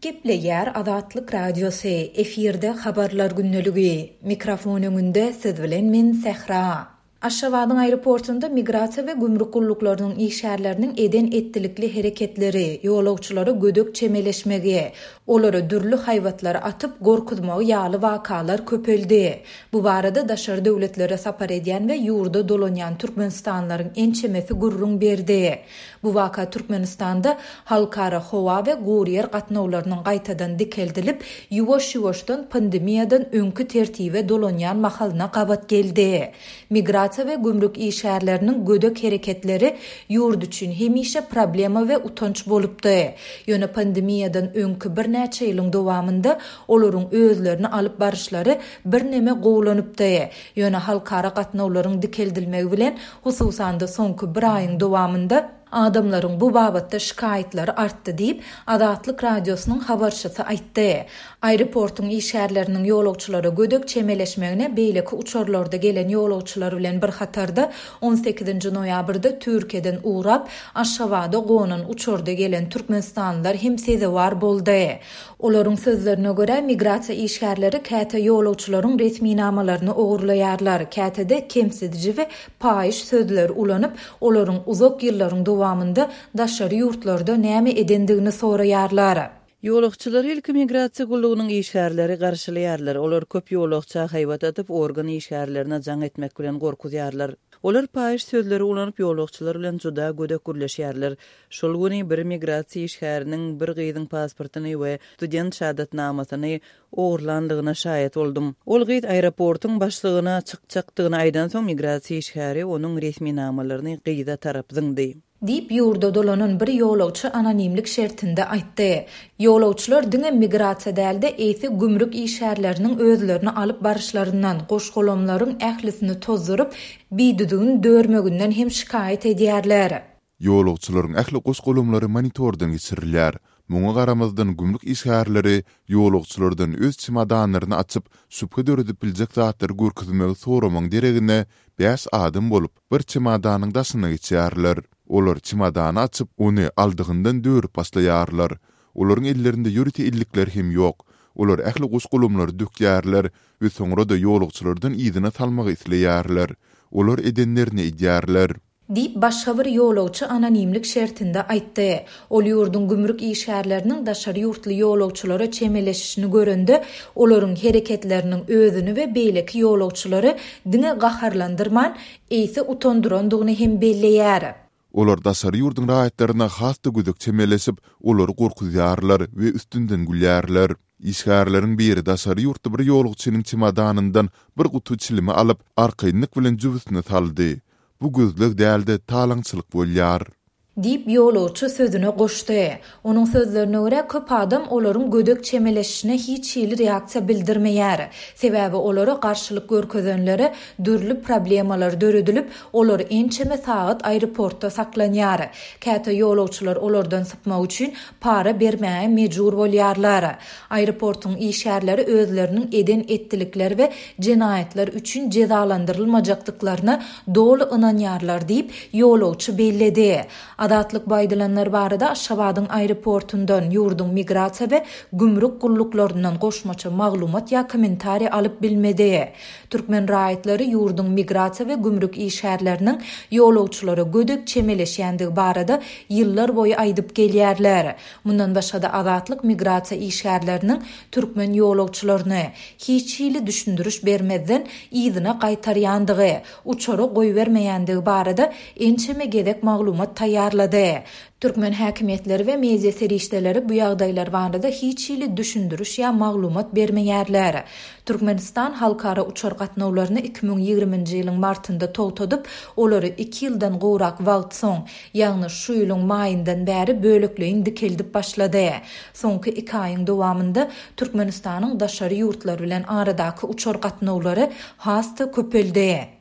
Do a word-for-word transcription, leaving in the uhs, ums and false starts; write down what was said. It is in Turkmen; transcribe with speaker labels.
Speaker 1: Gepleyer Azatlyk Radiosu efirde habarlar günnölügi. Mikrofon öňünde siz bilen men Sehra. Aşgabatyň aeroportunda migrasiýa we gümrük gulluklarının işgärleriniň eden ettilikli hereketleri, ýolagçylary gödök çemeleşmegi, olary dürli haýwatlary atyp gorkutmagy ýaly wakalar köpeldi. Bu barada daşary döwletlere sapar edýän we ýurda dolanýan türkmenistanlaryň ençemesi gurrun berdi. Bu waka Türkmenistanda halkara howa we guryer gatnawlarynyň gaýtadan dikeldilip, ýuwaş-ýuwaşdan pandemiýadan öňkü tertibe dolanýan mahalyna gabat geldi. Migrasiýa ve gümrük işgärleriniň gödök hereketleri ýurt üçin hemişe problema we utanç bolupdy. Ýöne pandemiýadan öňkü bir näçe ýylyň dowamında olaryň özlerini alyp barışlary bir neme gowlanypdy. Ýöne halkara gatnawlaryň dikeldilmegi bilen hususanda soňky bir aýyň dowamında adamlaryň bu babatda şikaýetleri artdy diýip Azatlyk Radiosynyň habarçysy aýtdy. Aeroportyň işgärleriniň ýolagçylary gödök çemeleşmegine beýleki uçurlarda gelen ýolagçylar bilen bir hatarda on sekizinji noýabrda Türkiýeden uğrap Aşgabada gonan uçurda gelen türkmenistanlylar hem sezewar boldy. Olaryň sözlerine görä migrasiýa işgärleri käte ýolagçylaryň resmi namalaryny ogurlaýarlar. Kätede kemsedici we paýyş sözler ulanyp olaryň uzak ýyllaryň dowamında daşary ýurtlarda näme edendigini soraýarlar.
Speaker 2: Ýolagçylar ilk migrasiýa gullugynyň işgärleri garşylaýarlar. Olar köp ýolagça haýwat atyp organ işgärlerine jaň etmek bilen gorkuzýarlar. Olar paýyş sözleri ulanyp ýolagçylar bilen juda gödök gürleşýärler. Şol güni bir migrasiýa işgäriniň bir gyzyň pasportyny we student şahatnamasyny ogurlandygyna şaýat boldum. Ol gyz aeroportyň başlygyna çykjakdygyny aýdan soň migrasiýa işgäri onuň resmi namalaryny gyza tarapdyndy.
Speaker 1: Dip ýurda dolanan bir ýolagçy anonimlik şertinde aýtdy. Ýolagçylar diňe migrasiýa dälde eýsi gümrük işgärleriniň özlerini alyp barışlaryndan, goşgolamlaryň ählisini tozdurup, biýdüdigini dörmeginden hem şikaýet edýärler.
Speaker 3: Ýolagçylaryň ähli goşgolamlary monitordan geçirilýär. Muňa garamazdan gümrük işgärleri ýolagçylardan öz çimadanyny açyp, süpge döredip biljek zatlary görkezmegi soramaň deregine beş adam bolup bir çimadanyň daşyna geçýärler. Olar çimadany açyp, ony aldygyndan dörüp başlaýarlar. Olaryň ellerinde ýürüti illikler hem ýok. Olar ähli goşgolumlary dökýärler we soňra da ýolagçylardan ýygyna salmagy isleýärler. Olar edenlerini edýärler.
Speaker 1: Dip başga bir ýolagçy anonimlik şertinde aýtdy. Ol ýurdun gümrük işgärleriniň daşary ýurtly ýolagçylara çemeleşişini görende, olaryň hereketleriniň özüni we beýleki ýolagçylary diňe gaharlandyrman, eýse utandyrandygyny hem belleýär.
Speaker 3: Olar daşary ýurdun raýatlaryna hasda gödök çemeleşip, olary gorkuzýarlar we üstünden gülýärler. İşgärleriň biri daşary ýurtda bir ýolagçynyň çimadanyndan bir gutu çilimi alyp, arkaýynlyk bilen jübüsine saldy. Bu gözlük dälde talaňçylyk bolýar.
Speaker 1: Dip ýolagçy sözüne goşdy. Onuň sözlerine görä köp adam olaryň gödök çemeleşişine hiç ýyly reaksiýa bildirmeýär. Sebäbi olary garşylyk görkezenleri dürli problemalar döredilip, olar ençeme saat aeroportda saklanýar. Käte ýolagçylar olardan sypmak üçin para bermäge mejbur bolýarlar. Aeroportyň işgärleri özleriniň eden ettilikler we jenaýetler üçin cezalandyrylmajakdyklaryna dolu ynanýarlar diýip ýolagçy belledi. Adatlyk baýdylanlar barada Aşgabatyň aeroportundan ýurdun migrasiýa we gümrük gulluklaryndan goşmaça maglumat ýa kommentari alyp bilmedi. Türkmen raýatlary ýurdun migrasiýa we gümrük işgärleriniň ýolagçylary gödök çemeleşýändigi barada ýyllar boyu aýdyp gelýärler. Mundan başga da Azatlyk migrasiýa işgärleriniň türkmen ýolagçylaryny hiç ýyly düşündürüş bermezden ýygyna gaýtarýandygy, uçary goýbermeýändigi barada ençeme gedek maglumat taýýarlady. Türkmen häkimetleri we media serişdeleri bu ýagdaýlar barada hiç ýyly düşündürüş ýa maglumat bermeýärler. Türkmenistan halkara uçar gatnawlaryny iki bin ýigriminji ýylyň martynda togtadyp, olary iki ýyldan gowrak wagt soň, ýagny şu ýylyň maýyndan bäri bölekleýin dikeldip başlady. Soňky iki aýyň dowamında Türkmenistanyň daşary ýurtlar bilen aradaky uçar gatnawlary hasty köpeldi.